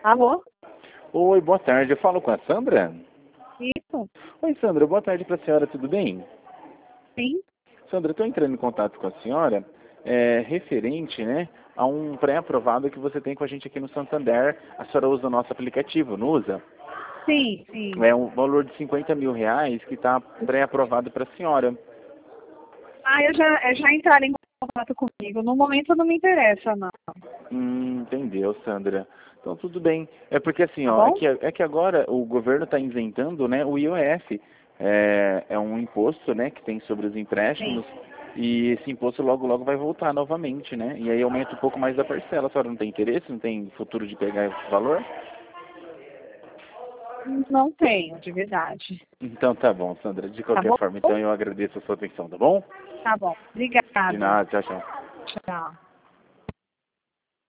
Alô? Oi, boa tarde. Eu falo com a Sandra? Isso? Oi, Sandra. Boa tarde para a senhora. Tudo bem? Sim? Sandra, estou entrando em contato com a senhora referente, né, a um pré-aprovado que você tem com a gente aqui no Santander. A senhora usa o nosso aplicativo, não usa? Sim, sim. É um valor de R$ 50.000 que está pré-aprovado para a senhora. Já entraram em contato comigo. No momento não me interessa, não. Entendeu, Sandra. Então tudo bem. É porque assim, Tá ó, bom? é que agora o governo está isentando, né, o IOF. É um imposto, né, que tem sobre os Sim. empréstimos e esse imposto logo logo vai voltar novamente, né? E aí aumenta um pouco mais da parcela. A senhora não tem interesse, não tem futuro de pegar esse valor? Não tenho, de verdade. Então tá bom, Sandra. De Tá qualquer bom? forma, então eu agradeço a sua atenção, tá bom? Tá bom. De Obrigada. nada, tchau, tchau. Tchau.